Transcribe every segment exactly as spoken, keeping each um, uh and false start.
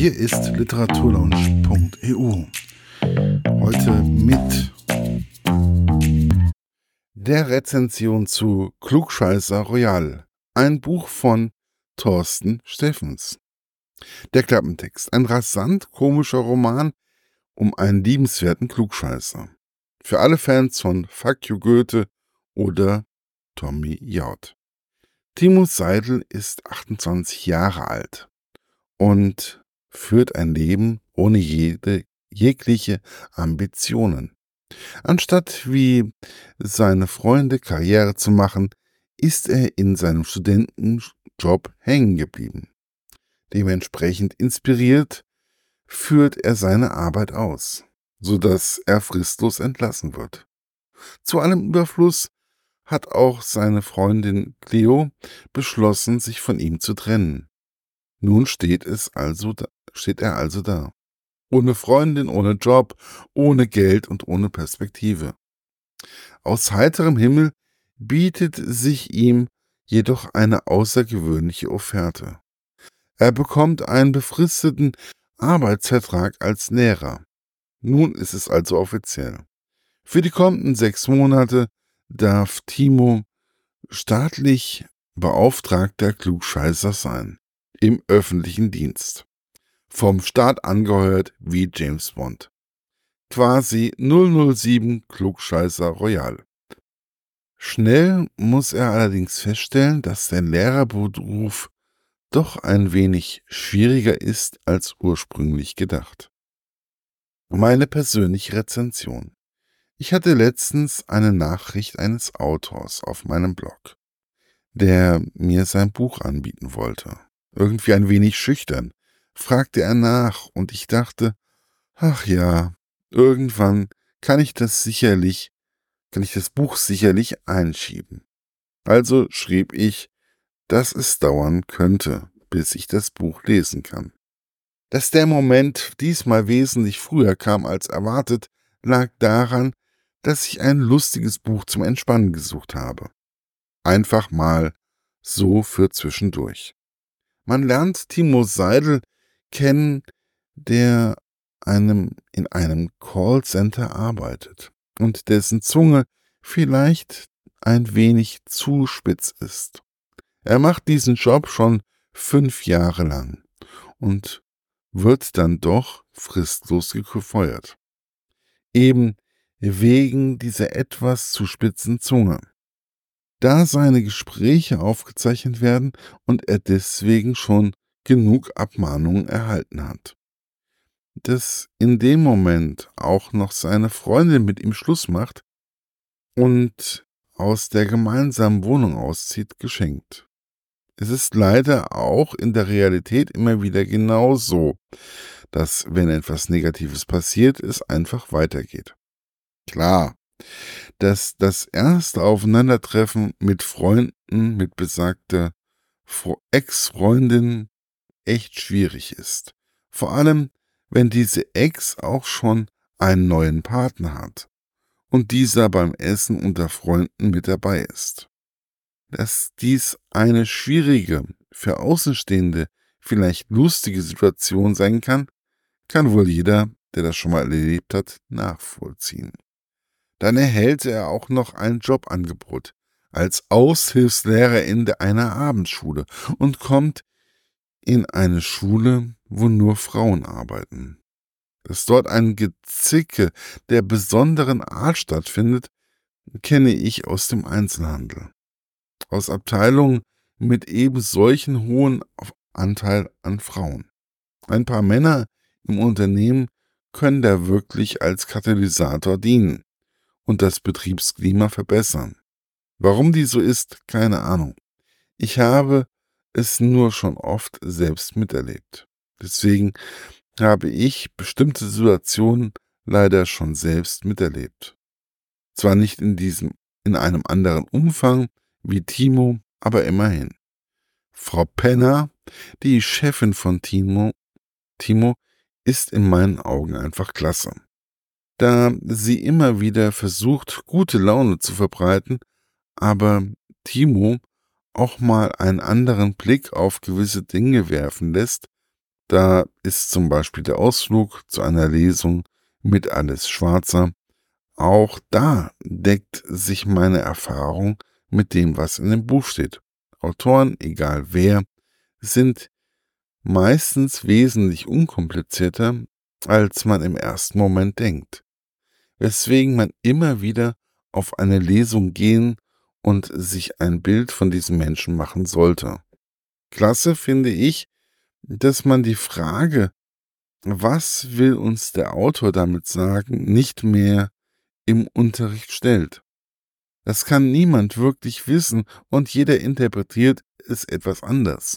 Hier ist literaturlaunch punkt e u. Heute mit der Rezension zu Klugscheißer Royal, ein Buch von Thorsten Steffens. Der Klappentext: Ein rasant komischer Roman um einen liebenswerten Klugscheißer. Für alle Fans von Fuck you Goethe oder Tommy Jaud. Timo Seidel ist achtundzwanzig Jahre alt und führt ein Leben ohne jede, jegliche Ambitionen. Anstatt wie seine Freunde Karriere zu machen, ist er in seinem Studentenjob hängen geblieben. Dementsprechend inspiriert führt er seine Arbeit aus, sodass er fristlos entlassen wird. Zu allem Überfluss hat auch seine Freundin Cleo beschlossen, sich von ihm zu trennen. Nun steht, es also da, steht er also da. Ohne Freundin, ohne Job, ohne Geld und ohne Perspektive. Aus heiterem Himmel bietet sich ihm jedoch eine außergewöhnliche Offerte. Er bekommt einen befristeten Arbeitsvertrag als Lehrer. Nun ist es also offiziell. Für die kommenden sechs Monate darf Timo staatlich beauftragter Klugscheißer sein, im öffentlichen Dienst. Vom Staat angeheuert wie James Bond. Quasi null null sieben Klugscheißer Royal. Schnell muss er allerdings feststellen, dass der Lehrerberuf doch ein wenig schwieriger ist als ursprünglich gedacht. Meine persönliche Rezension. Ich hatte letztens eine Nachricht eines Autors auf meinem Blog, der mir sein Buch anbieten wollte. Irgendwie ein wenig schüchtern fragte er nach und ich dachte, ach ja, irgendwann kann ich das sicherlich, kann ich das Buch sicherlich einschieben. Also schrieb ich, dass es dauern könnte, bis ich das Buch lesen kann. Dass der Moment diesmal wesentlich früher kam als erwartet, lag daran, dass ich ein lustiges Buch zum Entspannen gesucht habe. Einfach mal so für zwischendurch. Man lernt Timo Seidel kennen, der einem in einem Callcenter arbeitet und dessen Zunge vielleicht ein wenig zu spitz ist. Er macht diesen Job schon fünf Jahre lang und wird dann doch fristlos gefeuert. Eben wegen dieser etwas zu spitzen Zunge. Da seine Gespräche aufgezeichnet werden und er deswegen schon genug Abmahnungen erhalten hat. Dass in dem Moment auch noch seine Freundin mit ihm Schluss macht und aus der gemeinsamen Wohnung auszieht, geschenkt. Es ist leider auch in der Realität immer wieder genauso, dass, wenn etwas Negatives passiert, es einfach weitergeht. Klar, dass das erste Aufeinandertreffen mit Freunden, mit besagter Ex-Freundin echt schwierig ist. Vor allem, wenn diese Ex auch schon einen neuen Partner hat und dieser beim Essen unter Freunden mit dabei ist. Dass dies eine schwierige, für Außenstehende vielleicht lustige Situation sein kann, kann wohl jeder, der das schon mal erlebt hat, nachvollziehen. Dann erhält er auch noch ein Jobangebot als Aushilfslehrer in einer Abendschule und kommt in eine Schule, wo nur Frauen arbeiten. Dass dort ein Gezicke der besonderen Art stattfindet, kenne ich aus dem Einzelhandel. Aus Abteilungen mit eben solchen hohen Anteil an Frauen. Ein paar Männer im Unternehmen können da wirklich als Katalysator dienen und das Betriebsklima verbessern. Warum dies so ist, keine Ahnung. Ich habe es nur schon oft selbst miterlebt. Deswegen habe ich bestimmte Situationen leider schon selbst miterlebt. Zwar nicht in diesem, in einem anderen Umfang wie Timo, aber immerhin. Frau Penner, die Chefin von Timo, Timo, ist in meinen Augen einfach klasse. Da sie immer wieder versucht, gute Laune zu verbreiten, aber Timo auch mal einen anderen Blick auf gewisse Dinge werfen lässt, Da ist zum Beispiel der Ausflug zu einer Lesung mit Alice Schwarzer. Auch da deckt sich meine Erfahrung mit dem, was in dem Buch steht. Autoren, egal wer, sind meistens wesentlich unkomplizierter, als man im ersten Moment denkt. Weswegen man immer wieder auf eine Lesung gehen und sich ein Bild von diesem Menschen machen sollte. Klasse finde ich, dass man die Frage, was will uns der Autor damit sagen, nicht mehr im Unterricht stellt. Das kann niemand wirklich wissen und jeder interpretiert es etwas anders.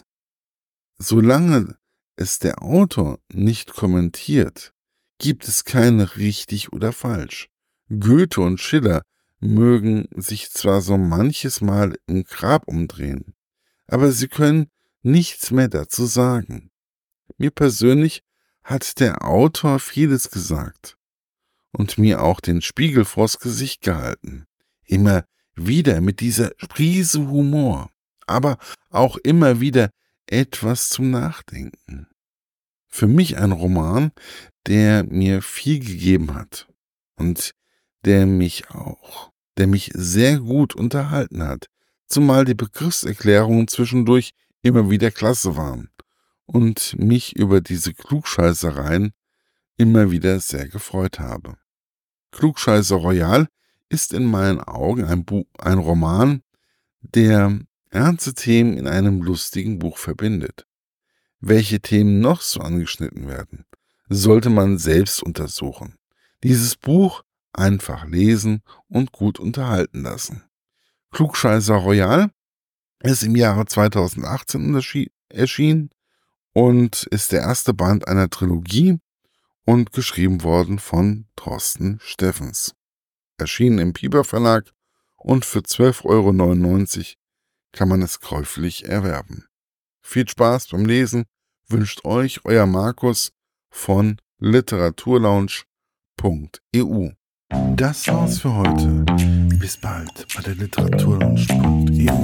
Solange es der Autor nicht kommentiert, gibt es keine richtig oder falsch. Goethe und Schiller mögen sich zwar so manches Mal im Grab umdrehen, aber sie können nichts mehr dazu sagen. Mir persönlich hat der Autor vieles gesagt und mir auch den Spiegel vors Gesicht gehalten. Immer wieder mit dieser Prise Humor, aber auch immer wieder etwas zum Nachdenken. Für mich ein Roman, der mir viel gegeben hat und der mich auch, der mich sehr gut unterhalten hat, zumal die Begriffserklärungen zwischendurch immer wieder klasse waren und mich über diese Klugscheißereien immer wieder sehr gefreut habe. Klugscheißer Royal ist in meinen Augen ein, Buch, ein Roman, der ernste Themen in einem lustigen Buch verbindet. Welche Themen noch so angeschnitten werden, sollte man selbst untersuchen. Dieses Buch einfach lesen und gut unterhalten lassen. Klugscheißer Royal ist im Jahre zweitausendachtzehn erschienen und ist der erste Band einer Trilogie und geschrieben worden von Thorsten Steffens. Erschienen im Piper Verlag und für zwölf Euro neunundneunzig kann man es käuflich erwerben. Viel Spaß beim Lesen wünscht euch euer Markus von literaturlaunch punkt e u. Das war's für heute. Bis bald bei der literaturlaunch punkt e u.